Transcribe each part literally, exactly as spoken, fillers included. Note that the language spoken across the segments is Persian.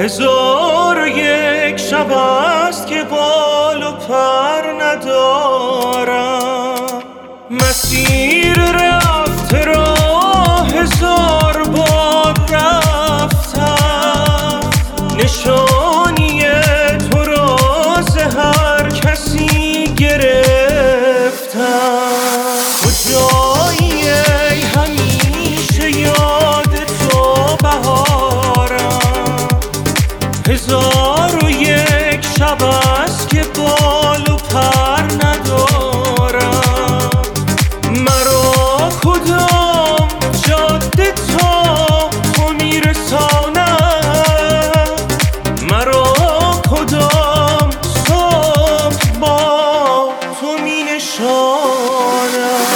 هزار و یک شب است که بال و پر ندارم. مسیر رفته را هزار بار رفتم، نشانی تو را ز هر کسی گرفتم. کجایی ای همیشه یاد تو بهارم، هزار و یک شب است که بال و پر ندارم. مرا کدام جاده تا تو میرساند، مرا کدام صبح با تو می نشاند.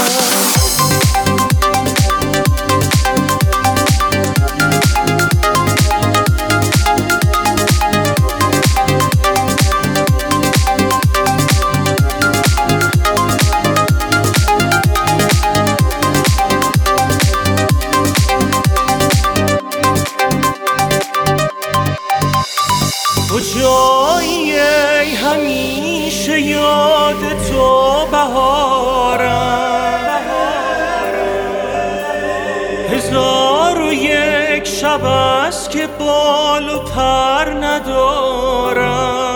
کجایی ای همیشه یاد تو بهارم، هزار و یک شب است که بال و پر ندارم.